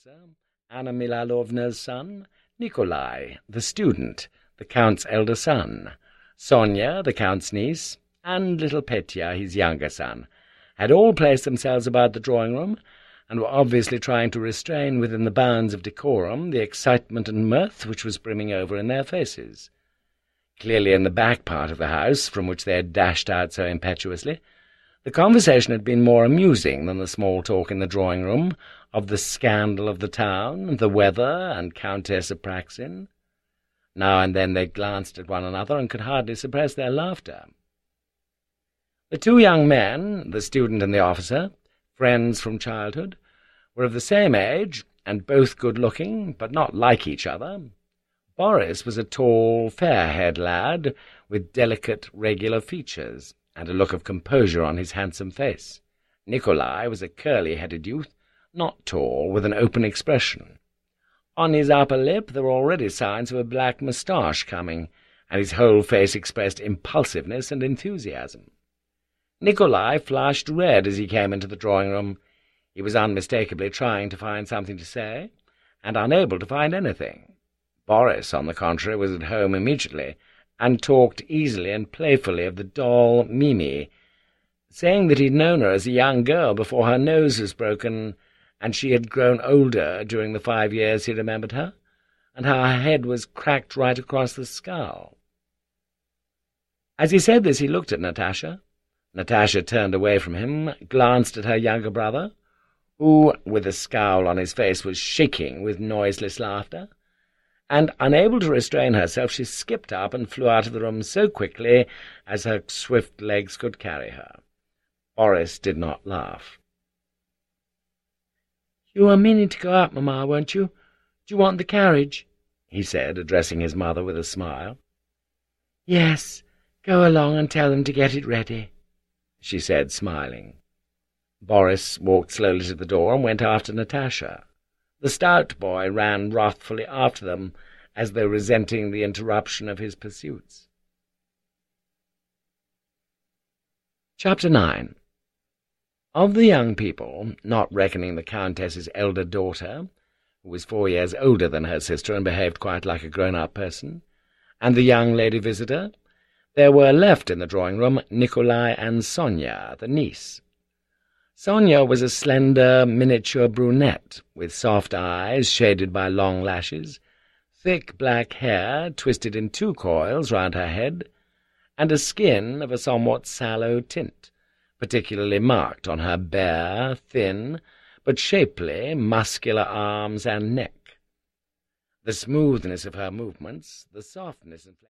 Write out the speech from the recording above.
officer, Anna Milalovna's son, Nikolai, the student, the Count's elder son, Sonia, the Count's niece, and little Petya, his younger son, had all placed themselves about the drawing-room, and were obviously trying to restrain within the bounds of decorum the excitement and mirth which was brimming over in their faces. Clearly in the back part of the house, from which they had dashed out so impetuously, the conversation had been more amusing than the small talk in the drawing-room of the scandal of the town, the weather, and Countess Apraxin. Now and then they glanced at one another and could hardly suppress their laughter. The two young men, the student and the officer, friends from childhood, were of the same age, and both good-looking, but not like each other. Boris was a tall, fair-haired lad, with delicate, regular features, and a look of composure on his handsome face. Nikolai was a curly-headed youth, not tall, with an open expression. On his upper lip there were already signs of a black moustache coming, and his whole face expressed impulsiveness and enthusiasm. Nikolai flushed red as he came into the drawing-room. He was unmistakably trying to find something to say, and unable to find anything. Boris, on the contrary, was at home immediately, and talked easily and playfully of the doll Mimi, saying that he'd known her as a young girl before her nose was broken, and she had grown older during the 5 years he remembered her, and how her head was cracked right across the skull. As he said this, he looked at Natasha. Natasha turned away from him, glanced at her younger brother, who, with a scowl on his face, was shaking with noiseless laughter, and, unable to restrain herself, she skipped up and flew out of the room so quickly as her swift legs could carry her. Boris did not laugh. "You were meaning to go out, Mamma, weren't you? Do you want the carriage?" he said, addressing his mother with a smile. "Yes, go along and tell them to get it ready," she said, smiling. Boris walked slowly to the door and went after Natasha. The stout boy ran wrathfully after them, as though resenting the interruption of his pursuits. Chapter 9. Of the young people, not reckoning the Countess's elder daughter, who was 4 years older than her sister and behaved quite like a grown-up person, and the young lady visitor, there were left in the drawing-room Nikolai and Sonia, the niece. Sonia was a slender, miniature brunette, with soft eyes shaded by long lashes, thick black hair twisted in 2 coils round her head, and a skin of a somewhat sallow tint, particularly marked on her bare, thin, but shapely, muscular arms and neck. The smoothness of her movements, the softness and